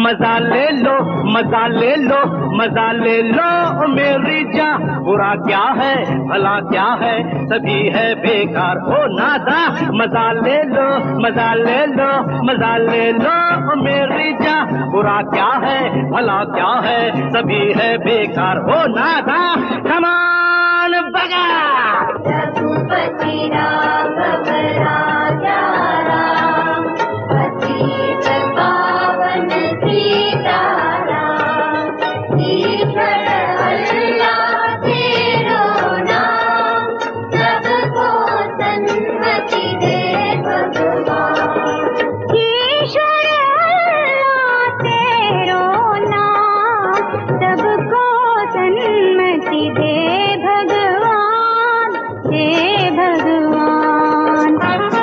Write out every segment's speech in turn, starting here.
मजा ले लो, मजा ले लो, मजा ले लो मेरी जान। बुरा क्या है भला क्या है, सभी है बेकार हो नादा। मजा ले लो, मजा ले लो, मजा ले लो मेरी जान। बुरा क्या है भला क्या है, सभी है बेकार हो नादा। कमान बगा रघुपति राम राजा राम, पतित पावन सीताराम। ईश्वर अल्लाह तेरो नाम, सबको सन्मति दे भगवान। ईश्वर अल्लाह तेरो नाम, सबको सन्मति दे भगवान, दे भगवान।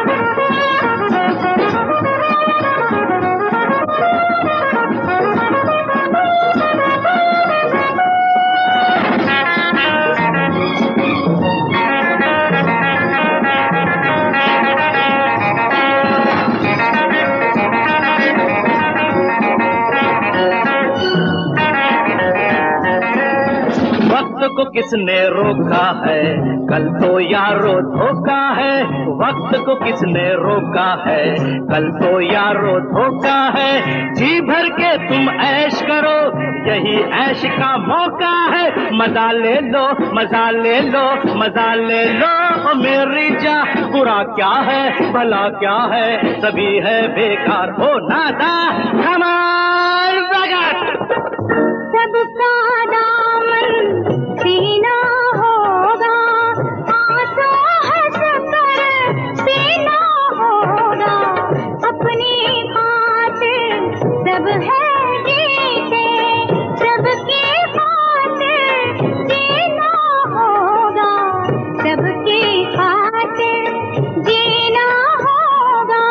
वक्त को किसने रोका है, कल तो यारो धोखा है। वक्त को किसने रोका है, कल तो यारो धोखा है। जी भर के तुम ऐश करो, यही ऐश का मौका है। मजा ले लो, मजा ले लो, मजा ले लो मेरी जान। बुरा क्या है भला क्या है, सभी है बेकार हो नादा। कमाल बगट सबका दामन सीना होगा, आंसू हंस कर पीना होगा। अपनी खातिर सब है जीते, सबकी खातिर जीना होगा, सबकी खातिर जीना होगा।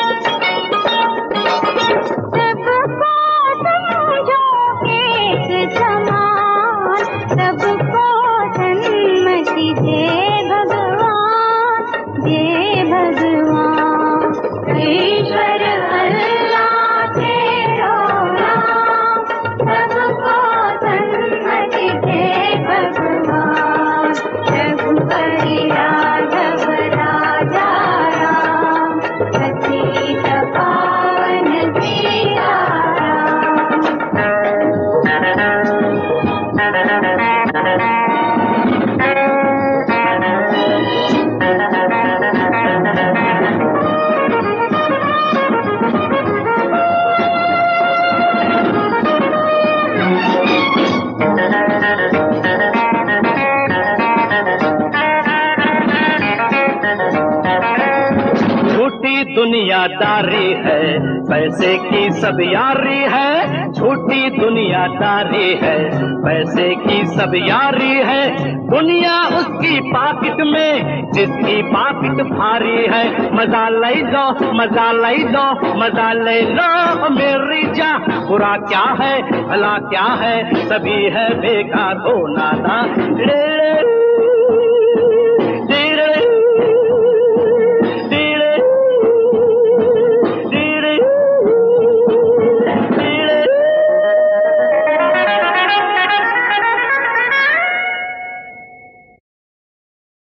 सबको समझो एक समान, सबको सन्मति दे भगवान, दे भगवान। ईश्वर अल्लाह तेरो नाम, सबको सन्मति दे भगवान। रघुपति राघव राजा राम, पतित पावन सीताराम। झूठी दुनियादारी है, पैसे की सब यारी है। झूठी दुनियादारी है, पैसे की सब यारी है। दुनिया उसकी पाकिट में, जिसकी पाकिट भारी है। मजा ले लो, मजा ले लो, मजा ले लो मेरी जान। बुरा क्या है भला क्या है, सभी है बेकार हो नादा।